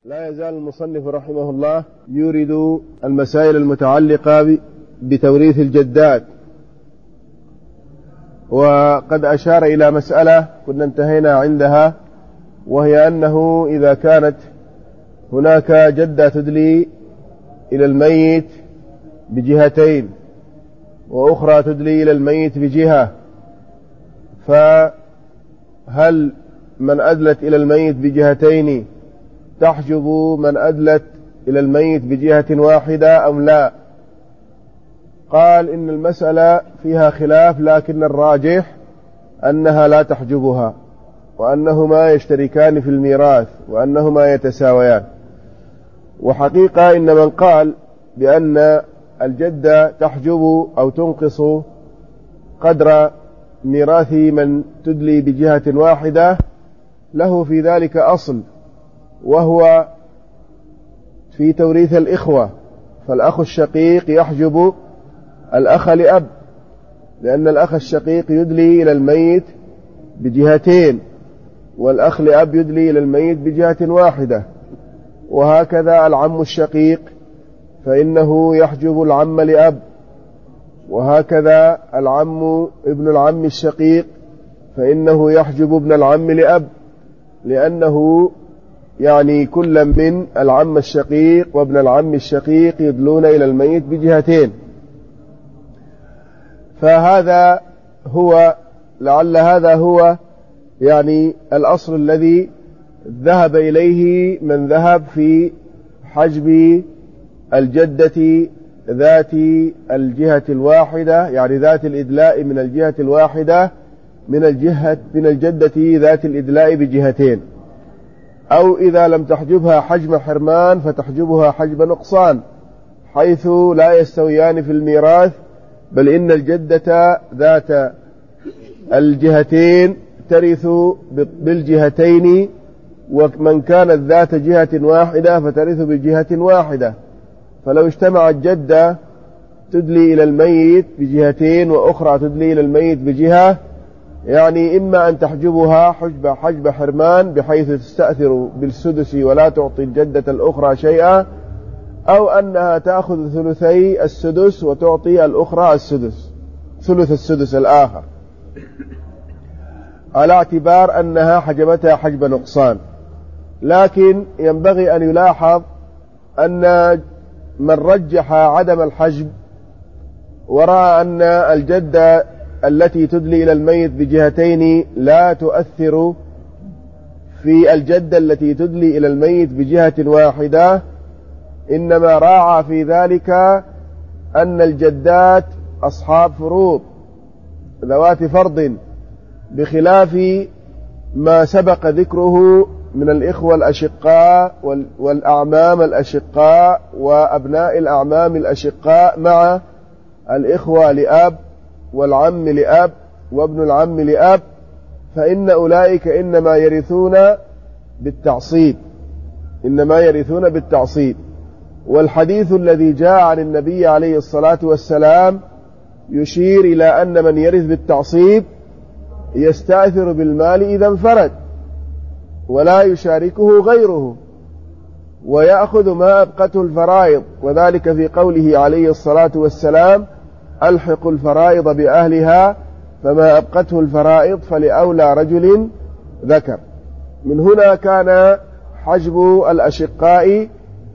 لا يزال المصنف رحمه الله يورد المسائل المتعلقة بتوريث الجدات، وقد أشار إلى مسألة كنا انتهينا عندها، وهي أنه إذا كانت هناك جدة تدلي إلى الميت بجهتين وأخرى تدلي إلى الميت بجهة، فهل من أدلت إلى الميت بجهتين تحجب من أدلت إلى الميت بجهة واحدة أم لا؟ قال إن المسألة فيها خلاف، لكن الراجح أنها لا تحجبها، وأنهما يشتركان في الميراث، وأنهما يتساويان. وحقيقة إن من قال بأن الجدة تحجب أو تنقص قدر ميراث من تدلي بجهة واحدة له في ذلك أصل، وهو في توريث الإخوة، فالأخ الشقيق يحجب الأخ لأب، لأن الأخ الشقيق يدلي إلى الميت بجهتين، والأخ لأب يدلي إلى الميت بجهة واحدة. وهكذا العم الشقيق فإنه يحجب العم لأب، وهكذا ابن العم الشقيق فإنه يحجب ابن العم لأب، لأنه يعني كل من العم الشقيق وابن العم الشقيق يدلون إلى الميت بجهتين. فهذا هو لعل هذا هو يعني الأصل الذي ذهب إليه من ذهب في حجب الجدة ذات الجهة الواحدة، يعني ذات الإدلاء من الجهة الواحدة من الجدة ذات الإدلاء بجهتين، أو إذا لم تحجبها حجب حرمان فتحجبها حجب نقصان، حيث لا يستويان في الميراث، بل إن الجدة ذات الجهتين ترث بالجهتين، ومن كانت ذات جهة واحدة فترث بجهة واحدة. فلو اجتمعت جدة تدلي إلى الميت بجهتين وأخرى تدلي إلى الميت بجهة، يعني إما أن تحجبها حجب حرمان بحيث تستأثر بالسدس ولا تعطي الجدة الأخرى شيئا، أو أنها تأخذ ثلثي السدس وتعطي الأخرى السدس، ثلث السدس الآخر، على اعتبار أنها حجبتها حجب نقصان. لكن ينبغي أن يلاحظ أن من رجح عدم الحجب ورأى أن الجدة التي تدلي إلى الميت بجهتين لا تؤثر في الجدة التي تدلي إلى الميت بجهة واحدة، إنما راعى في ذلك أن الجدات أصحاب فروض ذوات فرض، بخلاف ما سبق ذكره من الإخوة الأشقاء والأعمام الأشقاء وأبناء الأعمام الأشقاء مع الإخوة لأب والعم لأب وابن العم لأب، فإن أولئك إنما يرثون بالتعصيب. والحديث الذي جاء عن النبي عليه الصلاة والسلام يشير إلى أن من يرث بالتعصيب يستأثر بالمال إذا انفرد ولا يشاركه غيره، ويأخذ ما أبقته الفرائض، وذلك في قوله عليه الصلاة والسلام: ألحق الفرائض بأهلها فما أبقته الفرائض فلأولى رجل ذكر. من هنا كان حجب الأشقاء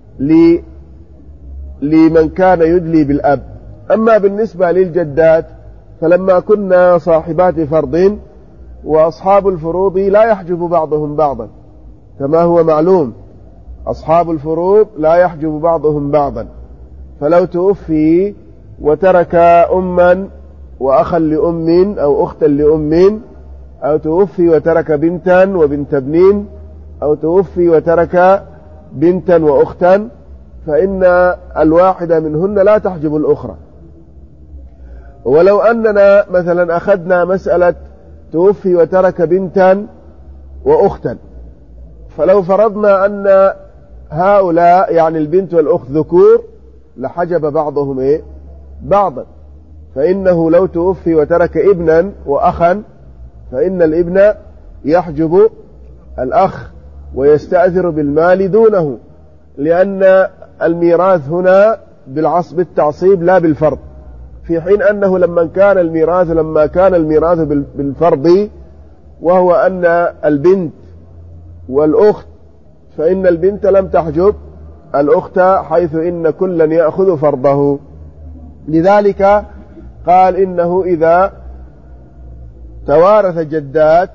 لمن كان يدلي بالأب. أما بالنسبة للجدات فلما كنا صاحبات فرض، وأصحاب الفروض لا يحجب بعضهم بعضا كما هو معلوم، أصحاب الفروض لا يحجب بعضهم بعضا، فلو توفي وترك أما وأخا لأم أو أختا لأم، أو توفي وترك بنتا وبنت ابن، أو توفي وترك بنتا وأختا، فإن الواحدة منهن لا تحجب الأخرى. ولو أننا مثلا أخذنا مسألة توفي وترك بنتا وأختا، فلو فرضنا أن هؤلاء يعني البنت والأخت ذكور لحجب بعضهم بعضا، فإنه لو توفي وترك ابنا وأخا فإن الابن يحجب الأخ، ويستأثر بالمال دونه، لأن الميراث هنا بالتعصيب لا بالفرض، في حين أنه لما كان الميراث بالفرض، وهو أن البنت والأخت، فإن البنت لم تحجب الأخت، حيث إن كلا يأخذ فرضه. لذلك قال إنه إذا توارث جدات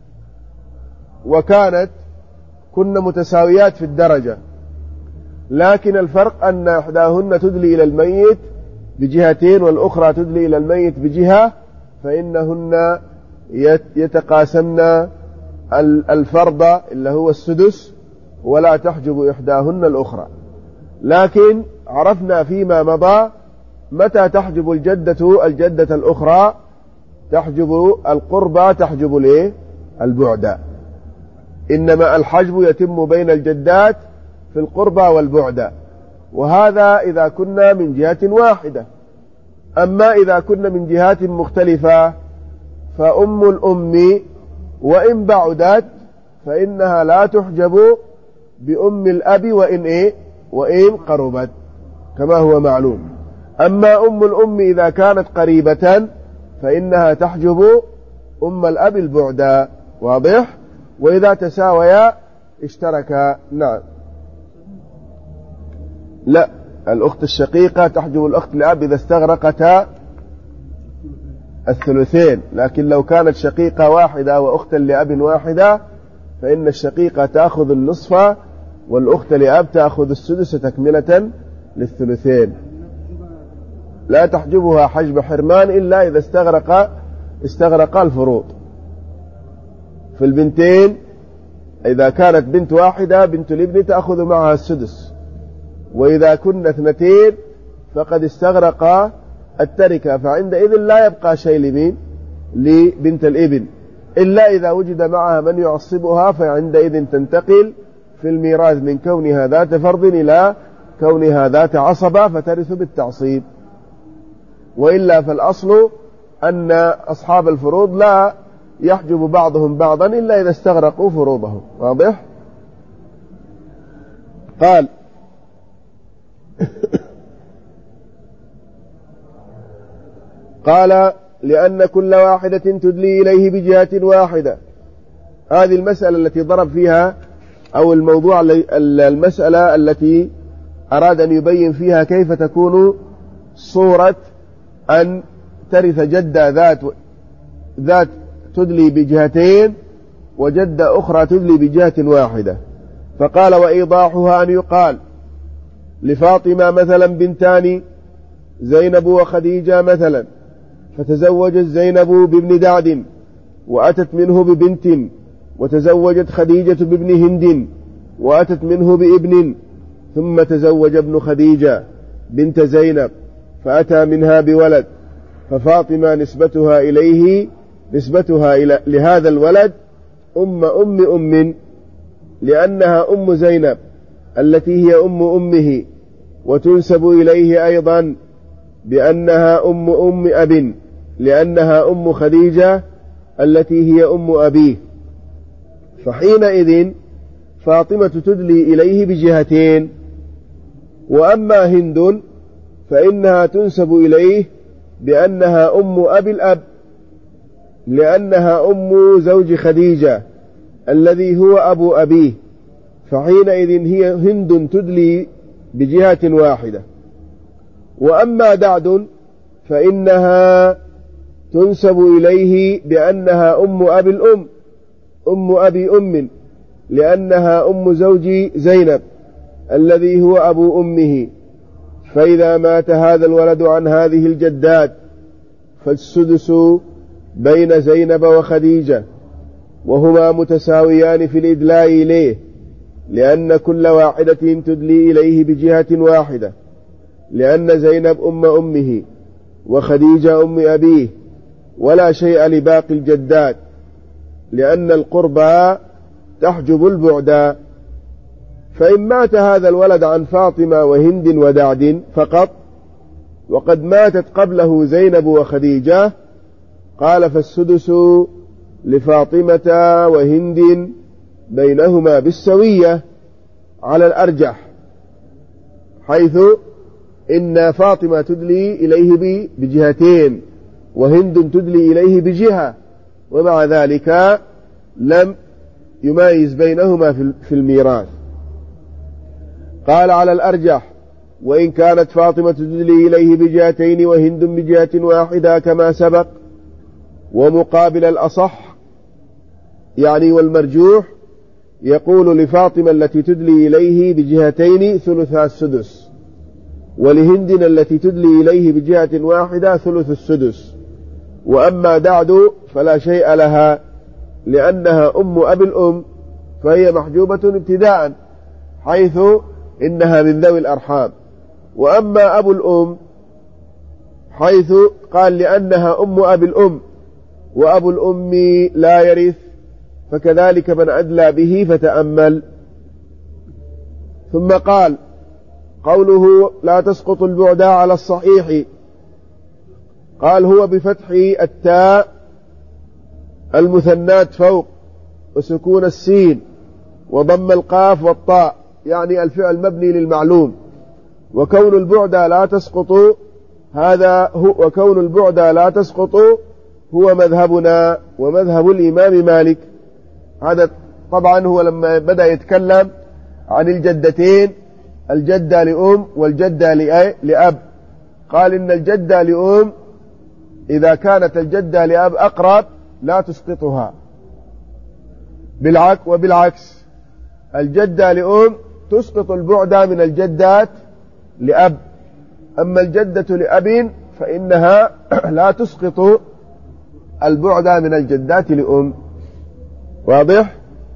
وكن متساويات في الدرجة، لكن الفرق أن إحداهن تدلي إلى الميت بجهتين والأخرى تدلي إلى الميت بجهة، فإنهن يتقاسمن الفرض اللي هو السدس، ولا تحجب إحداهن الأخرى. لكن عرفنا فيما مضى متى تحجب الجدة الأخرى، تحجب القربى، تحجب البعد. إنما الحجب يتم بين الجدات في القربى والبعد، وهذا إذا كنا من جهة واحدة. أما إذا كنا من جهات مختلفة فأم الأم وإن بعدت فإنها لا تحجب بأم الأب وإن قربت، كما هو معلوم. أما أم الأم إذا كانت قريبة فإنها تحجب أم الأب البعد، واضح؟ وإذا تساويا اشتركا. نعم. لا، الأخت الشقيقة تحجب الأخت الأب إذا استغرقتا الثلثين، لكن لو كانت شقيقة واحدة وأختا لأب واحدة فإن الشقيقة تأخذ النصف والأخت لأب تأخذ السدس تكملة للثلثين. لا تحجبها حجب حرمان إلا إذا استغرق الفروض. في البنتين إذا كانت بنت واحدة بنت الابن تأخذ معها السدس، وإذا كنا اثنتين فقد استغرق التركة، فعندئذ لا يبقى شيء لبنت الابن، إلا إذا وجد معها من يعصبها، فعندئذ تنتقل في الميراث من كونها ذات فرض إلى كونها ذات عصبة فترث بالتعصيب. وإلا فالأصل أن أصحاب الفروض لا يحجب بعضهم بعضا إلا إذا استغرقوا فروضهم، واضح؟ قال لأن كل واحدة تدلي إليه بجهة واحدة. هذه المسألة التي ضرب فيها، أو المسألة التي أراد أن يبين فيها كيف تكون صورة أن ترث جدة ذات تدلي بجهتين وجدة أخرى تدلي بجهة واحدة. فقال وإيضاحها أن يقال لفاطمة مثلا بنتان زينب وخديجة مثلا، فتزوجت زينب بابن دعد وأتت منه ببنت، وتزوجت خديجة بابن هند وأتت منه بابن، ثم تزوج ابن خديجة بنت زينب فأتى منها بولد، ففاطمة نسبتها لهذا الولد أم لأنها أم زينب التي هي أمه، وتنسب إليه أيضا بأنها أم أب لأنها أم خديجة التي هي أم أبيه. فحينئذ فاطمة تدلي إليه بجهتين. وأما هند فإنها تنسب إليه بأنها أم أبي الأب لأنها أم زوج خديجة الذي هو أبو أبيه، فحينئذ هي هند تدلي بجهة واحدة. وأما دعد فإنها تنسب إليه بأنها أم أبي لأنها أم زوج زينب الذي هو أبو أمه. فإذا مات هذا الولد عن هذه الجدات فالسدس بين زينب وخديجة، وهما متساويان في الإدلاء إليه، لأن كل واحدة تدلي إليه بجهة واحدة، لأن زينب أمه وخديجة أم أبيه، ولا شيء لباقي الجدات، لأن القربى تحجب البعد. فإن مات هذا الولد عن فاطمة وهند ودعد فقط، وقد ماتت قبله زينب وخديجة، قال فالسدس لفاطمة وهند بينهما بالسوية على الأرجح، حيث إن فاطمة تدلي إليه بجهتين وهند تدلي إليه بجهة، ومع ذلك لم يمايز بينهما في الميراث. قال على الأرجح: وإن كانت فاطمة تدلي إليه بجهتين وهند بجهة واحدة كما سبق. ومقابل الأصح يعني والمرجوح يقول لفاطمة التي تدلي إليه بجهتين ثلثها السدس، ولهند التي تدلي إليه بجهة واحدة ثلث السدس. وأما دعد فلا شيء لها لأنها أم أبي الأم، فهي محجوبة ابتداء حيث إنها من ذوي الأرحام. وأما أبو الأم حيث قال لأنها أم أبي الأم، وأبو الأم لا يرث، فكذلك من أدلى به فتأمل. ثم قال: قوله لا تسقط البعد على الصحيح، قال هو بفتح التاء المثنات فوق وسكون السين وضم القاف والطاء، يعني الفعل مبني للمعلوم. وكون البعد لا تسقط وكون البعد لا تسقط هو مذهبنا ومذهب الإمام مالك. هذا طبعا هو لما بدأ يتكلم عن الجدتين، الجدة لأم والجدة لأب، قال إن الجدة لأم إذا كانت الجدة لأب أقرب لا تسقطها، وبالعكس الجدة لأم تسقط البعد من الجدات لأب، أما الجدة لأب فإنها لا تسقط البعد من الجدات لأم. واضح؟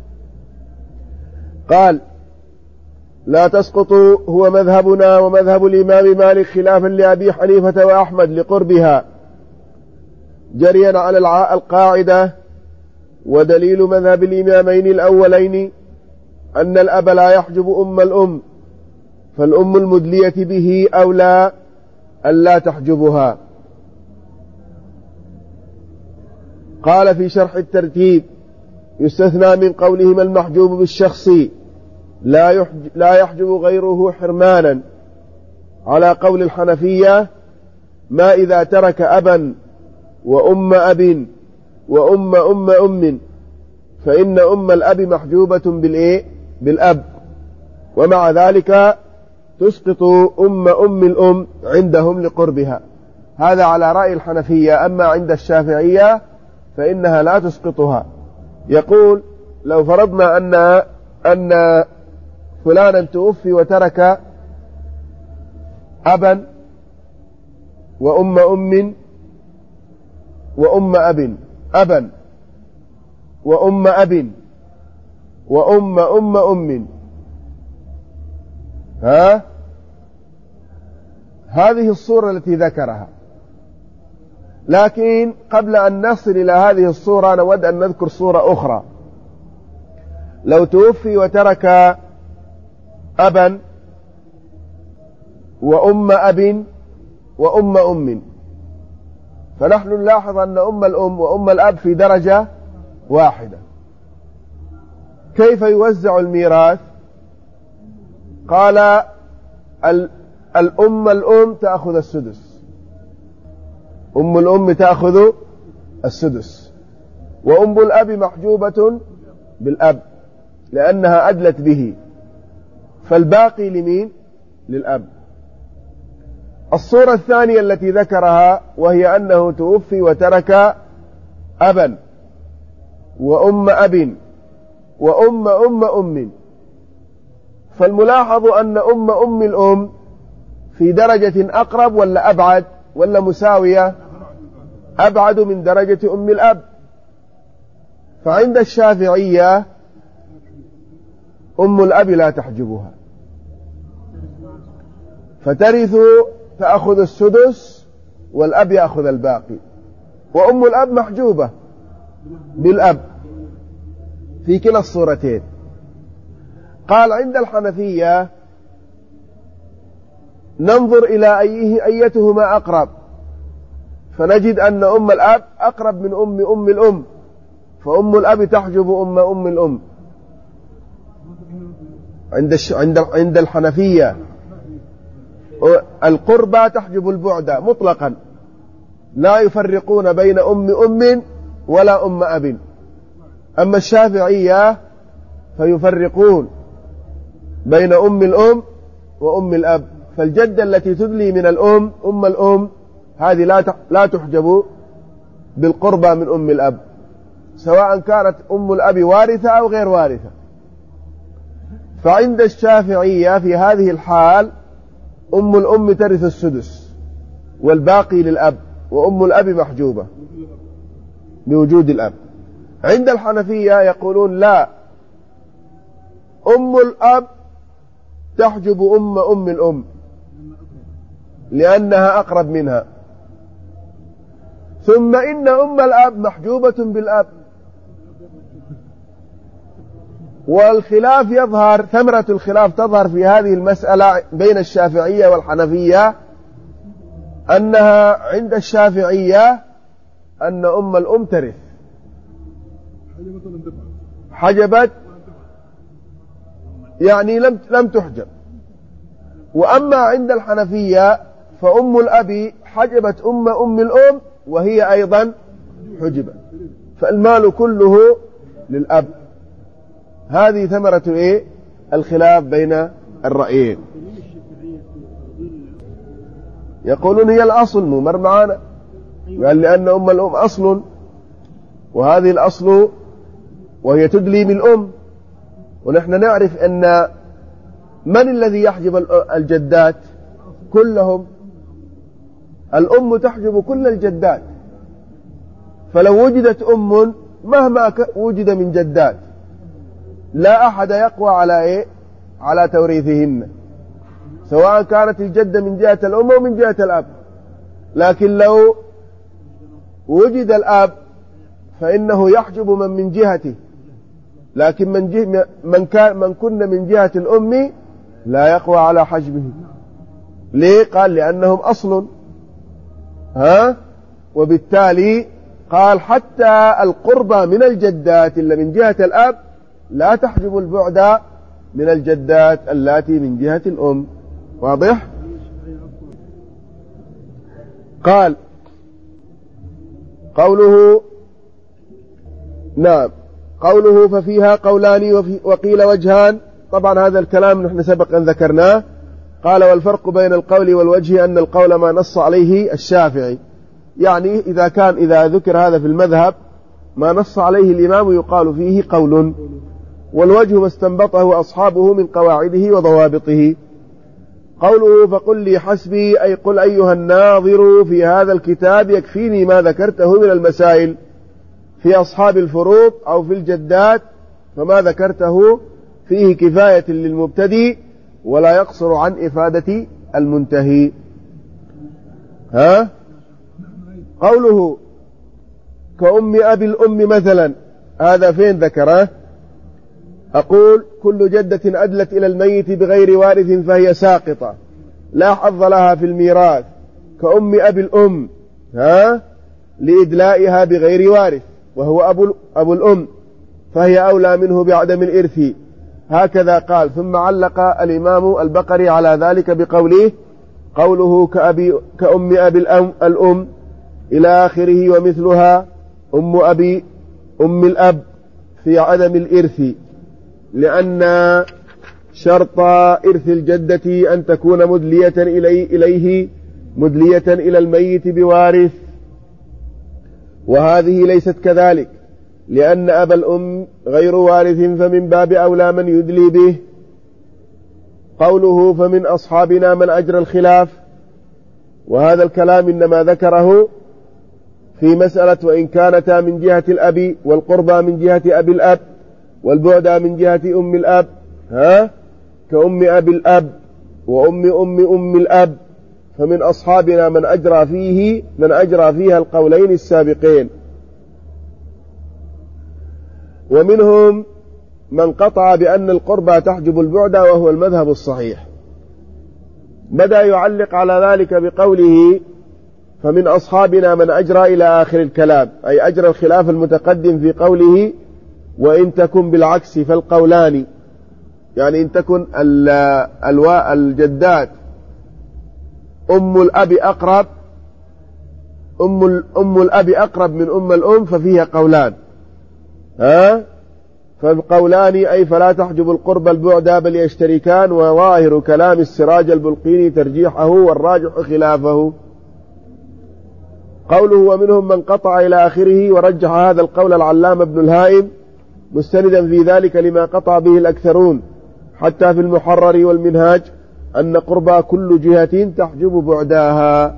قال: لا تسقط هو مذهبنا ومذهب الإمام مالك خلافا لأبي حنيفة وأحمد لقربها، جريا على القاعدة. ودليل مذهب الإمامين الأولين أن الأب لا يحجب أم الأم، فالأم المدلية به أولى ألا تحجبها. قال في شرح الترتيب: يستثنى من قولهما المحجوب بالشخص لا يحجب غيره حرمانا، على قول الحنفية ما إذا ترك أبا وأم أب وأم أم فإن أم الأب محجوبة بالأب، ومع ذلك تسقط أم الأم عندهم لقربها. هذا على رأي الحنفية. أما عند الشافعية فإنها لا تسقطها. يقول: لو فرضنا أن فلانا توفي وترك أبا وأم وأم أب، أبا وأم أب وأم أم، هذه الصورة التي ذكرها. لكن قبل أن نصل إلى هذه الصورة نود أن نذكر صورة أخرى. لو توفي وترك أبا وأم أب وأم أم، فنحن نلاحظ أن أم الأم وأم الأب في درجة واحدة. كيف يوزع الميراث؟ قال: الأم تأخذ السدس، أم الأم تأخذ السدس، وأم الأب محجوبة بالأب لأنها أدلت به، فالباقي لمين؟ للأب. الصورة الثانية التي ذكرها وهي أنه توفي وترك أبا وأم أب وأم أم، فالملاحظ أن أم الأم في درجة أقرب ولا أبعد ولا مساوية؟ أبعد من درجة أم الأب. فعند الشافعية أم الأب لا تحجبها، فترث تأخذ السدس والأب يأخذ الباقي، وأم الأب محجوبة بالأب في كلا الصورتين. قال: عند الحنفية ننظر إلى أيتهما أقرب، فنجد أن أم الأب أقرب من أم الأم، فأم الأب تحجب أم الأم، عند الحنفية القربى تحجب البعد مطلقا، لا يفرقون بين أم ولا أم أب. أما الشافعية فيفرقون بين أم الأم وأم الأب، فالجدة التي تدلي من الأم أم الأم هذه لا تحجب بالقربى من أم الأب، سواء كانت أم الأب وارثة أو غير وارثة. فعند الشافعية في هذه الحال أم الأم ترث السدس والباقي للأب، وأم الأب محجوبة بوجود الأب. عند الحنفية يقولون لا، أم الأب تحجب أم الأم لأنها أقرب منها، ثم إن أم الأب محجوبة بالأب. والخلاف يظهر، ثمرة الخلاف تظهر في هذه المسألة بين الشافعية والحنفية، أنها عند الشافعية أن أم الأم ترث حجبت، يعني لم تحجب. وأما عند الحنفية فأم الأب حجبت أم الأم وهي أيضا حجبت، فالمال كله للأب. هذه ثمرة الخلاف بين الرأيين. يقولون هي الأصل، مر معنا، قال لأن أم الأم أصل، وهذه الأصل وهي تدلي من الأم. ونحن نعرف أن من الذي يحجب الجدات كلهم؟ الأم تحجب كل الجدات، فلو وجدت أم مهما وجد من جدات لا أحد يقوى على توريثهن، سواء كانت الجدة من جهة الأم أو من جهة الأب. لكن لو وجد الأب فإنه يحجب من جهته، لكن من كن من جهة الأم لا يقوى على حجبه. ليه؟ قال لأنهم أصل، وبالتالي قال حتى القربى من الجدات اللي من جهة الأب لا تحجب البعد من الجدات اللاتي من جهة الأم. واضح؟ قال قوله نعم، قوله ففيها قولان وقيل وجهان. طبعا هذا الكلام نحن سبق أن ذكرناه. قال والفرق بين القول والوجه أن القول ما نص عليه الشافعي، يعني إذا ذكر هذا في المذهب ما نص عليه الإمام يقال فيه قول، والوجه ما استنبطه أصحابه من قواعده وضوابطه. قوله فقل لي حسبي، أي قل أيها الناظر في هذا الكتاب يكفيني ما ذكرته من المسائل في أصحاب الفروض أو في الجدات، فما ذكرته فيه كفاية للمبتدئ ولا يقصر عن إفادة المنتهي. قوله كأم أبي الأم مثلا، هذا فين ذكره؟ أقول كل جدة أدلت إلى الميت بغير وارث فهي ساقطة لا حظ لها في الميراث، كأم أبي الأم لإدلائها بغير وارث وهو أبو الأم، فهي أولى منه بعدم الإرث. هكذا قال. ثم علق الإمام البقري على ذلك بقوله قوله كأم أبي الأم إلى آخره، ومثلها أم الأب في عدم الإرث، لأن شرط إرث الجدة أن تكون مدلية إليه مدلية إلى الميت بوارث، وهذه ليست كذلك، لأن أبا الأم غير وارث فمن باب أولى من يدلي به. قوله فمن أصحابنا من أجرى الخلاف، وهذا الكلام إنما ذكره في مسألة وإن كانتا من جهة الأب والقربى من جهة أبي الأب والبعدى من جهة أم الأب، كأم أبي الأب وأم الأب، فمن أصحابنا من أجرى فيها القولين السابقين. ومنهم من قطع بأن القربى تحجب البعدى، وهو المذهب الصحيح. بدأ يعلق على ذلك بقوله فمن أصحابنا من أجرى إلى آخر الكلام، أي أجرى الخلاف المتقدم في قوله وإن تكن بالعكس فالقولان، يعني إن تكن الجدات أم الأب أقرب، أم الأب أقرب من أم الأم ففيها قولان، فالقولان أي فلا تحجب القرب البعد بل يشتركان، وظاهر كلام السراج البلقيني ترجيحه والراجح خلافه. قوله ومنهم من قطع إلى آخره، ورجح هذا القول العلامة ابن الهائم مستندا في ذلك لما قطع به الأكثرون، حتى في المحرر والمنهاج أن قربى كل جهة تحجب بعداها.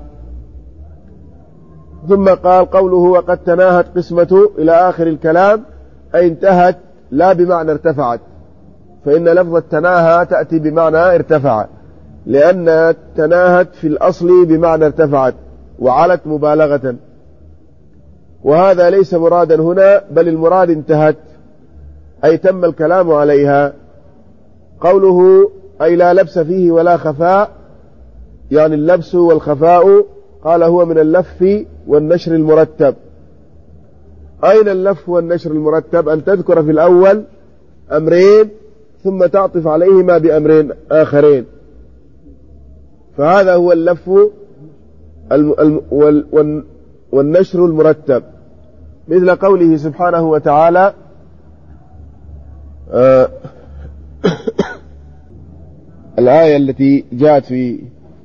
ثم قال قوله وقد تناهت قسمة إلى آخر الكلام، أي انتهت لا بمعنى ارتفعت، فإن لفظ التناهى تأتي بمعنى ارتفع، لأن تناهت في الأصل بمعنى ارتفعت وعلت مبالغة، وهذا ليس مرادا هنا، بل المراد انتهت أي تم الكلام عليها. قوله أي لا لبس فيه ولا خفاء، يعني اللبس والخفاء قال هو من اللف والنشر المرتب. أين اللف والنشر المرتب؟ أن تذكر في الأول أمرين ثم تعطف عليهما بأمرين آخرين، فهذا هو اللف والنشر المرتب، مثل قوله سبحانه وتعالى الآية التي جاءت في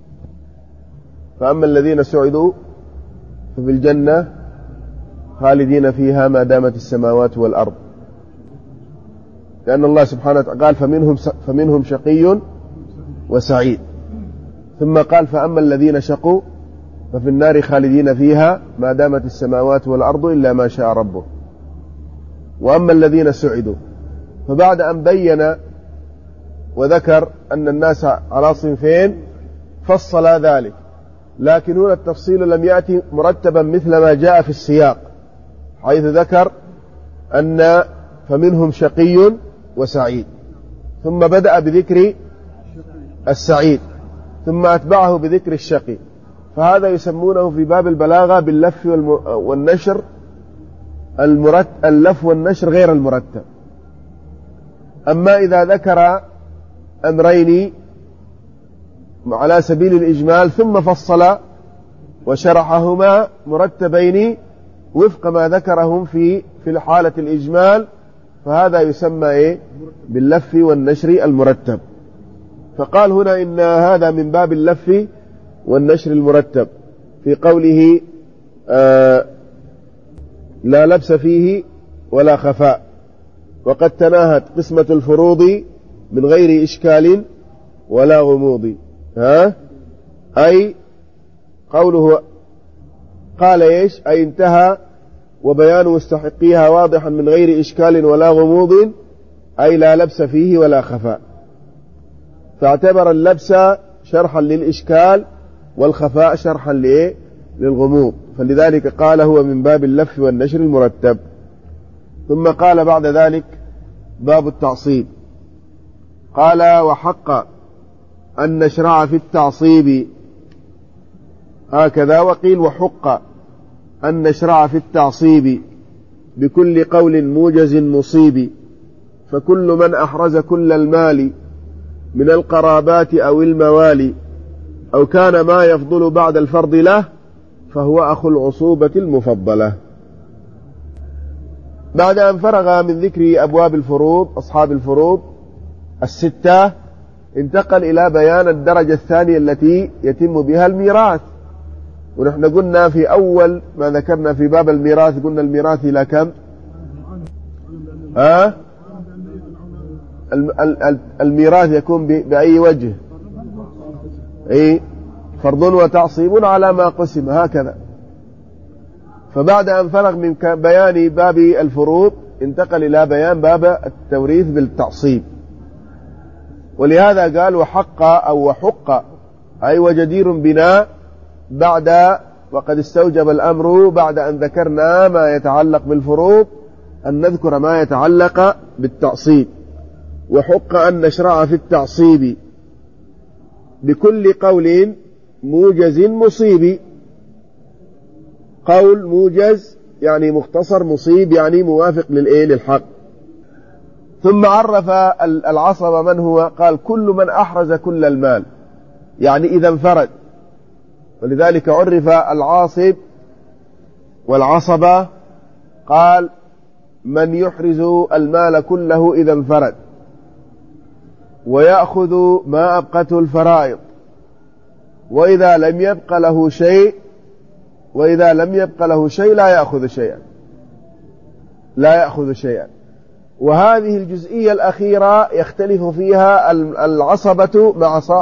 فأما الذين سعدوا ففي الجنة خالدين فيها ما دامت السماوات والأرض، لأن الله سبحانه وتعالى قال فمنهم شقي وسعيد، ثم قال فأما الذين شقوا ففي النار خالدين فيها ما دامت السماوات والأرض إلا ما شاء ربه. وأما الذين سعدوا، فبعد أن بين وذكر أن الناس على صنفين فصل ذلك، لكن هنا التفصيل لم يأتي مرتبا مثل ما جاء في السياق، حيث ذكر أن فمنهم شقي وسعيد، ثم بدأ بذكر السعيد ثم أتبعه بذكر الشقي، فهذا يسمونه في باب البلاغة باللف والنشر اللف والنشر غير المرتب. أما إذا ذكر أمرين على سبيل الإجمال ثم فصل وشرحهما مرتبين وفق ما ذكرهم في حالة الإجمال، فهذا يسمى باللف والنشر المرتب. فقال هنا إن هذا من باب اللف والنشر المرتب في قوله لا لبس فيه ولا خفاء، وقد تناهت قسمة الفروض من غير إشكال ولا غموض. أي قوله قال إيش؟ أي انتهى وبيان مستحقيها واضحا من غير إشكال ولا غموض، أي لا لبس فيه ولا خفاء، فاعتبر اللبس شرحا للإشكال والخفاء شرحا للغموض، فلذلك قال هو من باب اللف والنشر المرتب. ثم قال بعد ذلك باب التعصيب، قال وحق أن نشرع في التعصيب هكذا، وقيل وحق أن نشرع في التعصيب بكل قول موجز مصيب، فكل من أحرز كل المال من القرابات أو الموالي أو كان ما يفضل بعد الفرض له فهو أخو العصوبة المفضلة. بعد أن فرغ من ذكر أبواب الفروض أصحاب الفروض الستة، انتقل إلى بيان الدرجة الثانية التي يتم بها الميراث. ونحن قلنا في أول ما ذكرنا في باب الميراث قلنا الميراث إلى كم؟ الميراث يكون بأي وجه؟ فرض وتعصيب على ما قسم هكذا. فبعد أن فرغ من بيان باب الفروض انتقل إلى بيان باب التوريث بالتعصيب، ولهذا قال وحق أو وحق أي وجدير بنا بعد وقد استوجب الأمر بعد أن ذكرنا ما يتعلق بالفروض أن نذكر ما يتعلق بالتعصيب. وحق أن نشرع في التعصيب بكل قول موجز مصيب. قول موجز يعني مختصر، مصيب يعني موافق للحق. ثم عرف العصبة من هو؟ قال كل من أحرز كل المال، يعني إذا انفرد. ولذلك عرف العاصب والعصبة، قال من يحرز المال كله إذا انفرد ويأخذ ما أبقته الفرائض، وإذا لم يبق له شيء لا يأخذ شيئا. وهذه الجزئية الأخيرة يختلف فيها العصبة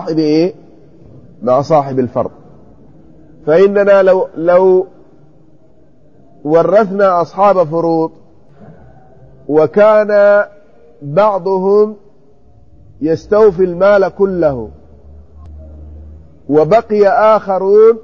مع صاحب الفرض. فإننا لو ورثنا أصحاب فروض وكان بعضهم يستوفي المال كله وبقي آخرون،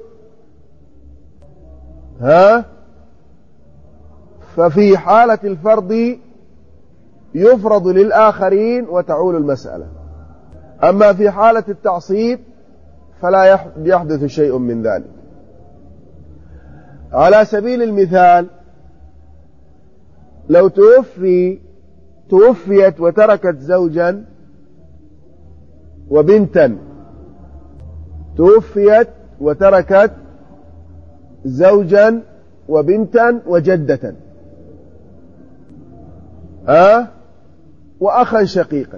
ففي حالة الفرض يفرض للآخرين وتعول المسألة. أما في حالة التعصيب فلا يحدث شيء من ذلك. على سبيل المثال، لو توفيت وتركت زوجا وبنتا، توفيت وتركت زوجا وبنتا وجدة، وأخا شقيقا.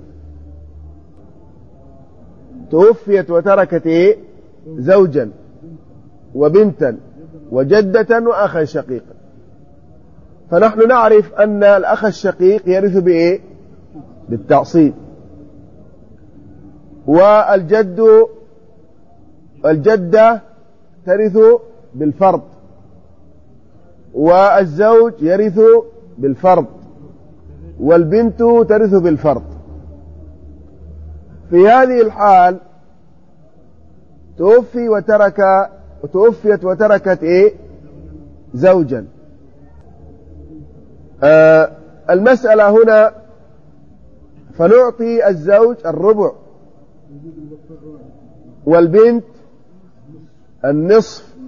توفيت وتركت زوجا وبنتا وجدة وأخا شقيقا. فنحن نعرف أن الأخ الشقيق يرث بالتعصيب، والجدة ترث بالفرض، والزوج يرث بالفرض، والبنت ترث بالفرض. في هذه الحال توفيت وتركت زوجا. المسألة هنا فنعطي الزوج الربع والبنت النصف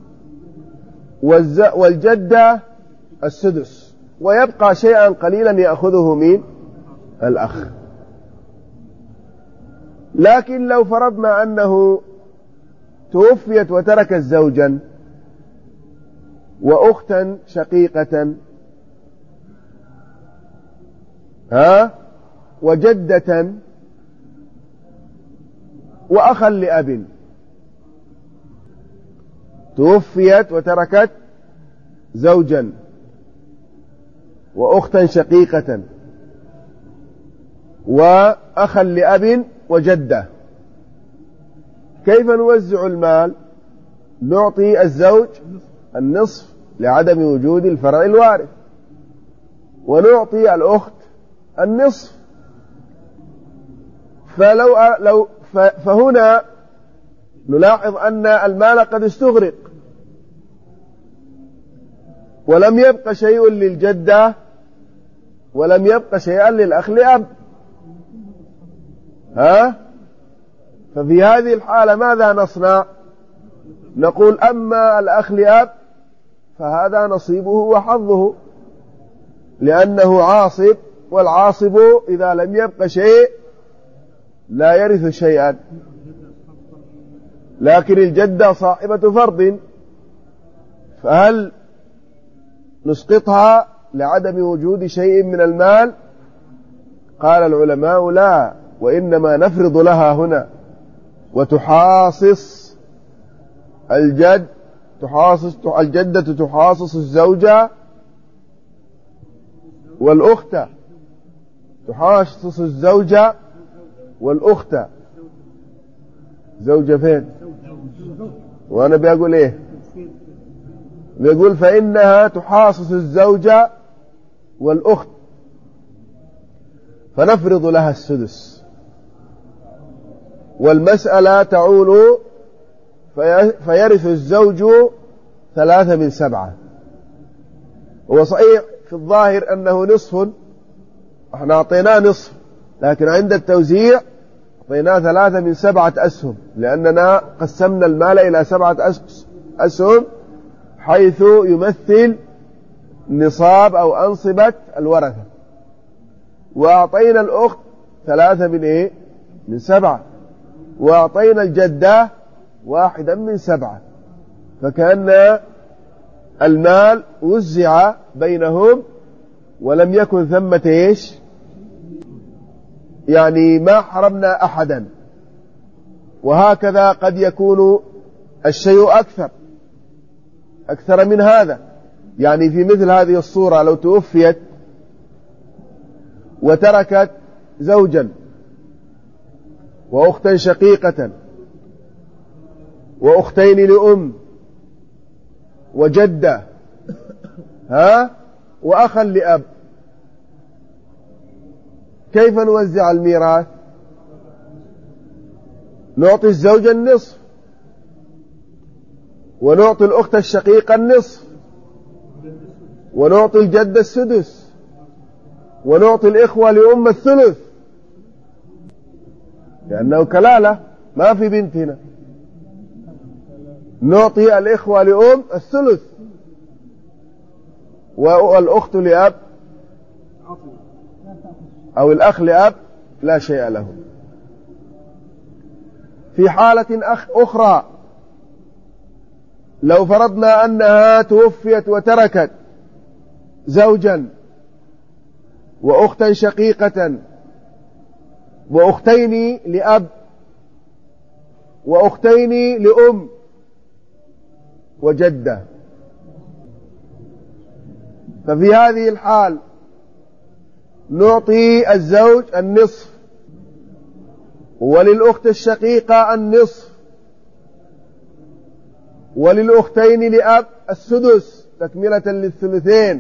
والجدة السدس، ويبقى شيئا قليلا يأخذه الأخ. لكن لو فرضنا أنه توفيت وتركت زوجا وأختا شقيقة وجدة وأخا لأب، توفيت وتركت زوجا وأختا شقيقة وأخا لأب وجدة، كيف نوزع المال؟ نعطي الزوج النصف لعدم وجود الفرع الوارث، ونعطي الأخت النصف. فهنا نلاحظ أن المال قد استغرق ولم يبق شيء للجدة ولم يبق شيئا للأخ لأب. ففي هذه الحالة ماذا نصنع؟ نقول أما الأخ لأب فهذا نصيبه وحظه، لأنه عاصب، والعاصب إذا لم يبق شيء لا يرث شيئا. لكن الجدة صاحبة فرض، فهل نسقطها لعدم وجود شيء من المال؟ قال العلماء لا، وإنما نفرض لها هنا، وتحاصص الجدة تحاصص الزوجة، والأخت تحاصص الزوجة والأخت. زوجة فين؟ وأنا بيقول إيه؟ بيقول فإنها تحاصص الزوجة والأخت، فنفرض لها السدس، والمسألة تعول فيرث الزوج 3/7. هو صحيح في الظاهر أنه نصف، احنا أعطيناه نصف، لكن عند التوزيع أعطيناه 3/7 أسهم، لأننا قسمنا المال إلى 7 أسهم حيث يمثل نصاب أو أنصبة الورثة. وأعطينا الأخت 3 من إيه؟ من 7، وأعطينا الجدة 1 من 7، فكأن المال وزع بينهم ولم يكن ثمة إيش؟ يعني ما حرمنا أحدا. وهكذا قد يكون الشيء أكثر من هذا. يعني في مثل هذه الصورة لو توفيت وتركت زوجا وأختا شقيقة وأختين لأم وجدة وأخا لأب، كيف نوزع الميراث؟ نعطي الزوج النصف، ونعطي الأخت الشقيقة النصف، ونعطي الجد السدس، ونعطي الإخوة لأم الثلث، لأنه كلالة ما في بنت هنا. نعطي الإخوة لأم الثلث، والأخت لأب أو الأخ لأب لا شيء له. في حالة أخرى لو فرضنا أنها توفيت وتركت زوجا وأختا شقيقة وأختين لأب وأختين لأم وجدة، ففي هذه الحال نعطي الزوج النصف، وللأخت الشقيقة النصف، وللأختين لأب السدس تكملة للثلثين،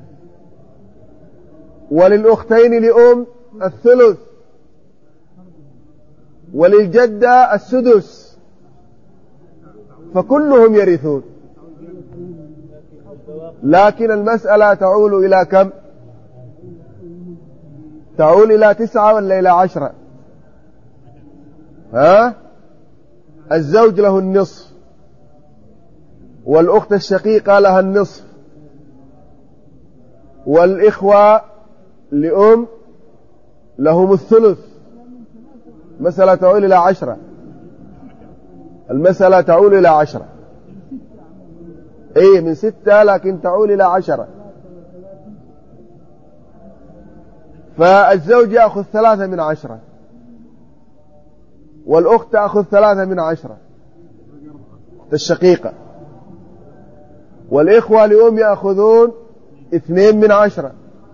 وللأختين لأم الثلث، وللجدة السدس، فكلهم يرثون. لكن المسألة تعول إلى كم؟ تعول إلى 9 ولا إلى 10؟ الزوج له النصف، والأخت الشقيقة لها النصف، والإخوة لأم لهم الثلث. المسألة تعول إلى 10. المسألة تعول إلى 10. إيه من 6 لكن تعول إلى 10. فالزوج يأخذ 3 من 10، والأخت تأخذ 3 من 10 الشقيقة، والإخوة لأم يأخذون 2 من 10،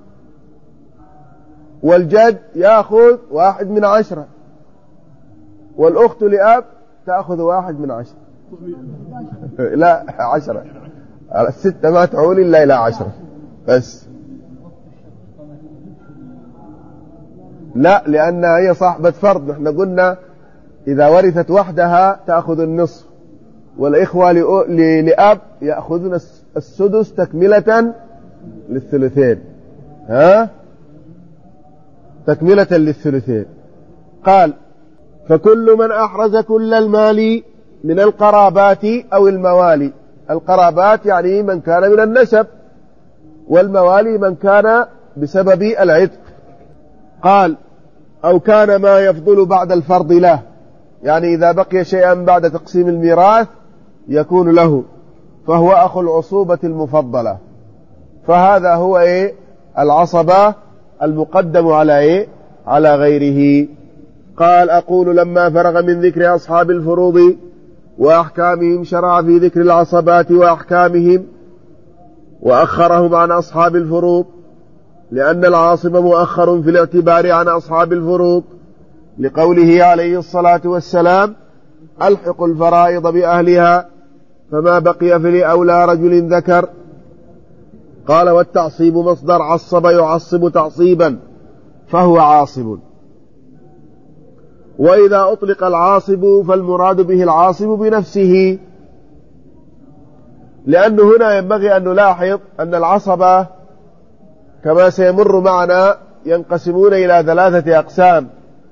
والجد يأخذ 1 من 10، والأخت لأب تأخذ 1 من 10. لا 10، 6 ما تعول إلا إلى 10 بس. لا، لأنها هي صاحبة فرض. نحن قلنا إذا ورثت وحدها تأخذ النصف، والإخوة لأب يأخذون السدس تكملة للثلثين. تكملة للثلثين. قال: فكل من أحرز كل المال من القرابات أو الموالي. القرابات يعني من كان من النسب، والموالي من كان بسبب العتق. قال: أو كان ما يفضل بعد الفرض له، يعني إذا بقي شيئا بعد تقسيم الميراث يكون له، فهو أخو العصوبة المفضلة. فهذا هو العصبة المقدم على على غيره. قال: أقول لما فرغ من ذكر أصحاب الفروض وأحكامهم شرع في ذكر العصبات وأحكامهم وأخرهم عن أصحاب الفروض، لأن العاصب مؤخر في الاعتبار عن أصحاب الفروض، لقوله عليه الصلاة والسلام: ألحق الفرائض بأهلها فما بقي فلأولى رجل ذكر. قال: والتعصيب مصدر عصب يعصب تعصيبا، فهو عاصب. وإذا أطلق العاصب فالمراد به العاصب بنفسه، لأنه هنا ينبغي أن نلاحظ أن العصبة كما سيمر معنا ينقسمون إلى 3 أقسام: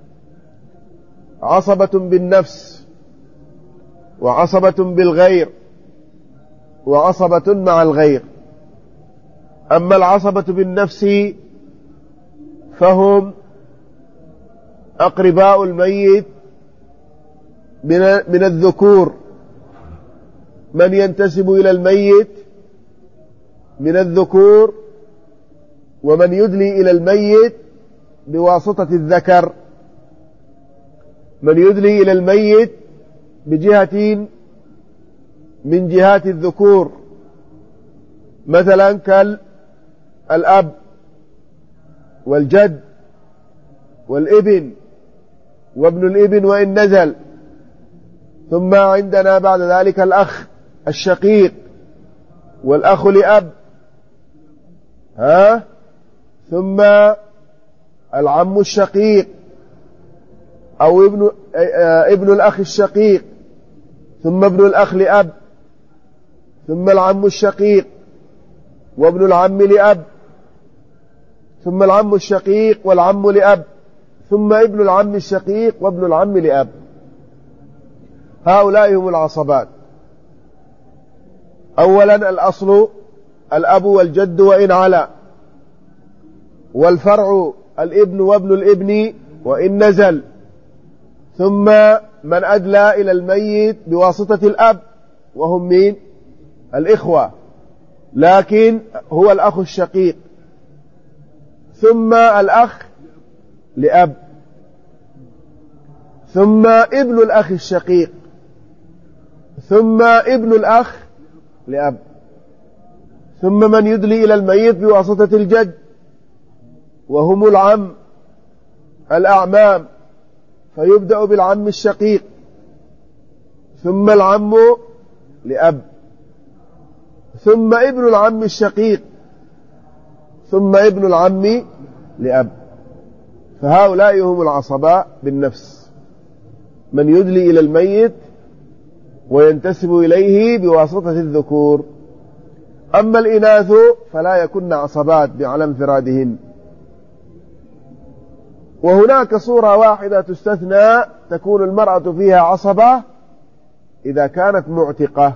عصبة بالنفس، وعصبة بالغير، وعصبة مع الغير. أما العصبة بالنفس فهم أقرباء الميت من الذكور، من ينتسب إلى الميت من الذكور، ومن يدلي إلى الميت بواسطة الذكر، من يدلي إلى الميت بجهة من جهات الذكور، مثلا كالأب والجد والابن وابن الابن وإن نزل. ثم عندنا بعد ذلك الأخ الشقيق والأخ لأب، ثم العم الشقيق أو ابن الأخ الشقيق، ثم ابن الأخ لأب، ثم العم الشقيق وابن العم لأب، ثم العم الشقيق والعم لأب، ثم ابن العم الشقيق وابن العم لأب. هؤلاء هم العصبات. أولا الأصل الأب والجد وإن علا، والفرع الابن وابن الابن وإن نزل، ثم من أدلى إلى الميت بواسطة الأب وهم مين؟ الإخوة، لكن هو الأخ الشقيق، ثم الأخ لأب، ثم ابن الأخ الشقيق، ثم ابن الأخ لأب، ثم من يدلي إلى الميت بواسطة الجد وهم العم الأعمام، فيبدأ بالعم الشقيق، ثم العم لأب، ثم ابن العم الشقيق، ثم ابن العم لأب. فهؤلاء هم العصباء بالنفس، من يدلي إلى الميت وينتسب إليه بواسطة الذكور. أما الإناث فلا يكن عصبات على انفرادهن. وهناك صورة واحدة تستثنى تكون المرأة فيها عصبة إذا كانت معتقة.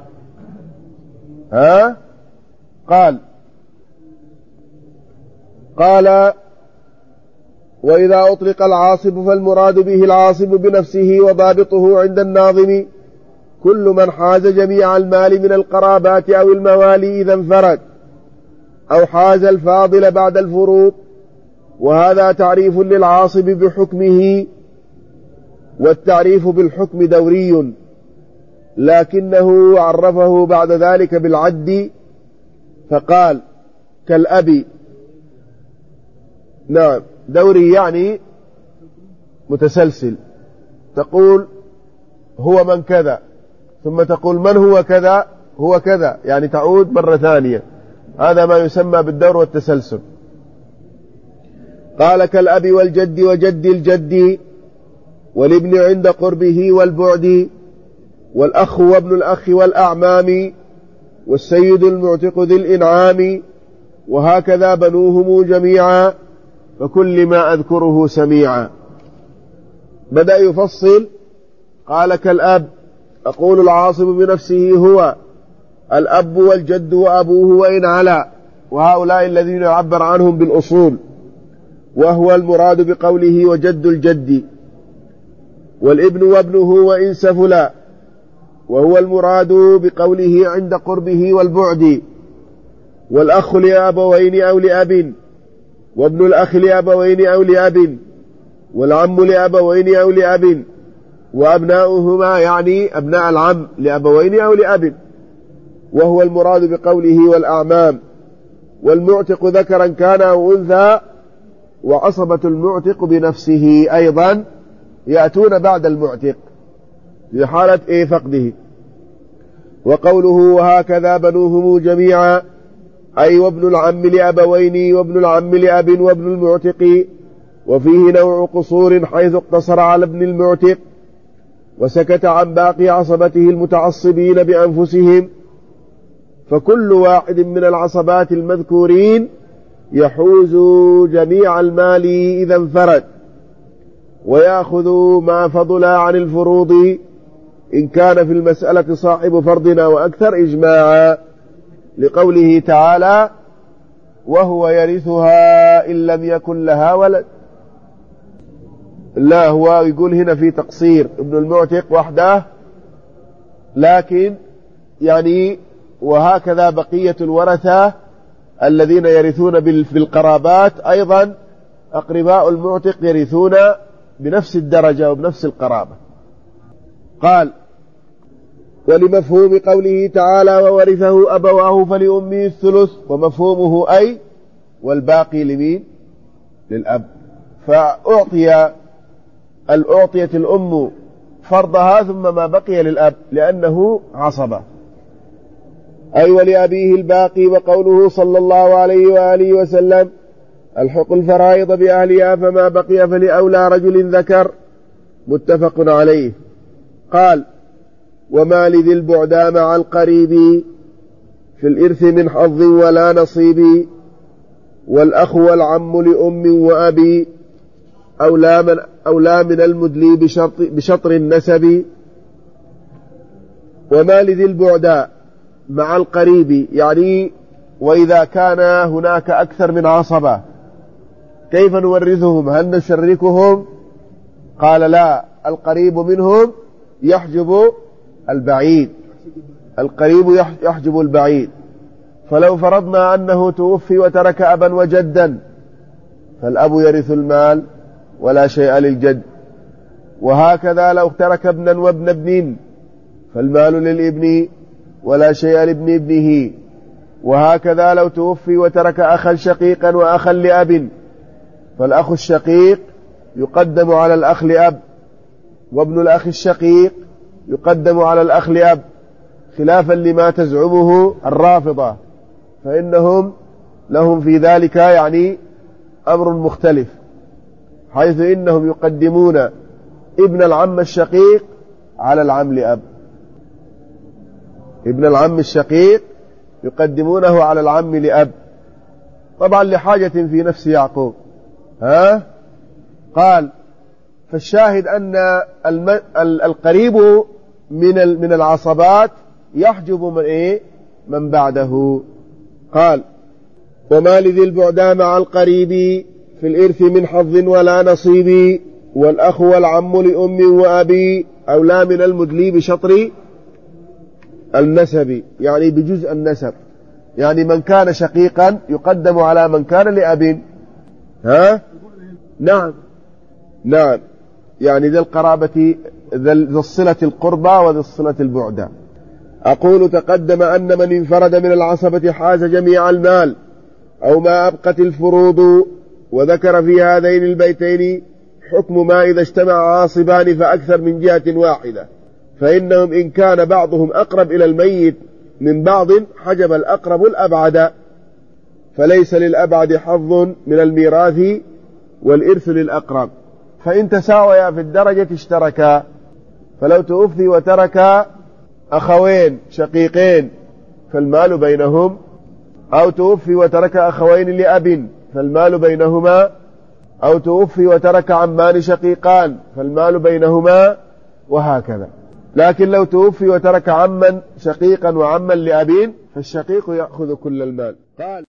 قال وإذا أطلق العاصب فالمراد به العاصب بنفسه، وضابطه عند الناظم كل من حاز جميع المال من القرابات أو الموالي إذا انفرد، أو حاز الفاضل بعد الفروض. وهذا تعريف للعاصب بحكمه، والتعريف بالحكم دوري، لكنه عرفه بعد ذلك بالعد فقال كالأب. نعم، دوري يعني متسلسل، تقول هو من كذا، ثم تقول من هو كذا، هو كذا، يعني تعود مرة ثانية. هذا ما يسمى بالدور والتسلسل. قال كالأب والجد وجد الجد، والابن عند قربه والبعد، والأخ وابن الأخ والأعمام، والسيد المعتق ذي الإنعام، وهكذا بنوهم جميعا، فكل ما أذكره سميعا. بدأ يفصل. قال كالأب، أقول العاصب بنفسه هو الأب والجد وأبوه وإن علا، وهؤلاء الذين يعبر عنهم بالأصول، وهو المراد بقوله وجد الجد، والابن وابنه وإن سفلا، وهو المراد بقوله عند قربه والبعد، والأخ لأبوين أو لأب، وابن الأخ لأبوين أو لأب، والعم لأبوين أو لأب، وأبناؤهما يعني أبناء العم لأبوين أو لأب، وهو المراد بقوله والأعمام، والمعتق ذكرا كان أو أنثى، وعصبة المعتق بنفسه أيضا يأتون بعد المعتق في حالة فقده. وقوله وهكذا بنوهم جميعا، أي وابن العم لأبوين وابن العم لأب وابن المعتق، وفيه نوع قصور حيث اقتصر على ابن المعتق وسكت عن باقي عصبته المتعصبين بأنفسهم. فكل واحد من العصبات المذكورين يحوز جميع المال إذا انفرد، ويأخذ ما فضل عن الفروض إن كان في المسألة صاحب فرض أو أكثر إجماعا، لقوله تعالى وهو يرثها إن لم يكن لها ولد. لا، هو يقول هنا في تقصير ابن المعتق وحده، لكن يعني وهكذا بقية الورثة الذين يرثون بالقرابات أيضا أقرباء المعتق يرثون بنفس الدرجة وبنفس القرابة. قال: ولمفهوم قوله تعالى: وورثه أبواه فلأمه الثلث، ومفهومه أي والباقي لمين؟ للأب. فأعطيت الأم فرضها ثم ما بقي للأب لأنه عصبة. أي ولأبيه الباقي. وقوله صلى الله عليه وآله وسلم: الحق الفرائض بأهلها فما بقي فلأولى رجل ذكر، متفق عليه. قال: وما لذي البعدى مع القريب في الإرث من حظ ولا نصيب، والأخ والعم لأم وأبي أولى من المدلي بشطر النسب. وما لذي البعدى مع القريب، يعني وإذا كان هناك أكثر من عصبة كيف نورثهم؟ هل نشركهم؟ قال: لا، القريب منهم يحجب البعيد، القريب يحجب البعيد. فلو فرضنا أنه توفي وترك أبا وجدا فالأب يرث المال ولا شيء للجد، وهكذا لو ترك ابنا وابن ابن فالمال للابن ولا شيء لابن ابنه، وهكذا لو توفي وترك أخا شقيقا وأخا لأب فالأخ الشقيق يقدم على الأخ لأب، وابن الأخ الشقيق يقدم على الأخ لأب، خلافا لما تزعمه الرافضة، فإنهم لهم في ذلك يعني أمر مختلف، حيث إنهم يقدمون ابن العم الشقيق على العم لأب، ابن العم الشقيق يقدمونه على العم لأب، طبعا لحاجة في نفس يعقوب. قال: فالشاهد أن القريب من العصبات يحجب من بعده. قال: وما لذي البعدى مع القريب في الإرث من حظ ولا نصيب، والأخ والعم لأم وأبي أولى من المدلي بشطر النسب، يعني بجزء النسب، يعني من كان شقيقا يقدم على من كان لأب. نعم، يعني ذي القرابة ذي الصلة القربى وذي الصلة البعدى. أقول: تقدم أن من انفرد من العصبة حاز جميع المال أو ما أبقت الفروض، وذكر في هذين البيتين حكم ما إذا اجتمع عاصبان فأكثر من جهة واحدة، فإنهم إن كان بعضهم أقرب إلى الميت من بعض حجب الأقرب الأبعد، فليس للأبعد حظ من الميراث والإرث للأقرب، فإن تساويا في الدرجة اشتركا. فلو توفي وترك أخوين شقيقين فالمال بينهم، أو توفي وترك أخوين لأب فالمال بينهما، أو توفي وترك عمان شقيقان فالمال بينهما، وهكذا. لكن لو توفي وترك عما شقيقا وعما لأب فالشقيق يأخذ كل المال. قال: